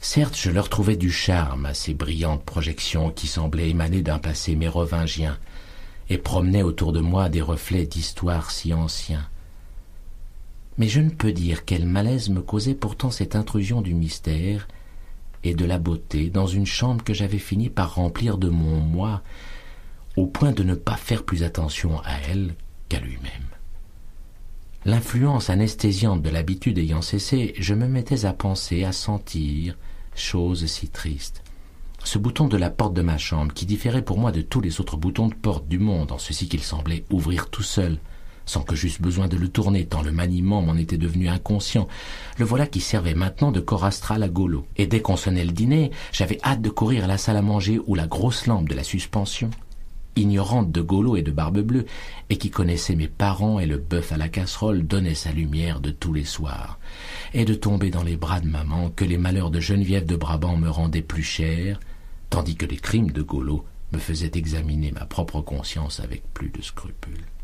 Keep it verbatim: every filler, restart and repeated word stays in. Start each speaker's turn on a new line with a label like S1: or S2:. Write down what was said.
S1: Certes, je leur trouvais du charme à ces brillantes projections qui semblaient émaner d'un passé mérovingien et promenaient autour de moi des reflets d'histoires si anciens. Mais je ne peux dire quel malaise me causait pourtant cette intrusion du mystère et de la beauté dans une chambre que j'avais fini par remplir de mon moi, au point de ne pas faire plus attention à elle qu'à lui-même. L'influence anesthésiante de l'habitude ayant cessé, je me mettais à penser, à sentir, chose si triste. Ce bouton de la porte de ma chambre, qui différait pour moi de tous les autres boutons de porte du monde, en ceci qu'il semblait ouvrir tout seul, sans que j'eusse besoin de le tourner, tant le maniement m'en était devenu inconscient, le voilà qui servait maintenant de corps astral à Golo. Et dès qu'on sonnait le dîner, j'avais hâte de courir à la salle à manger où la grosse lampe de la suspension, ignorante de Golo et de Barbe-Bleue, et qui connaissait mes parents et le bœuf à la casserole, donnait sa lumière de tous les soirs, et de tomber dans les bras de maman que les malheurs de Geneviève de Brabant me rendaient plus chers, tandis que les crimes de Golo me faisaient examiner ma propre conscience avec plus de scrupules.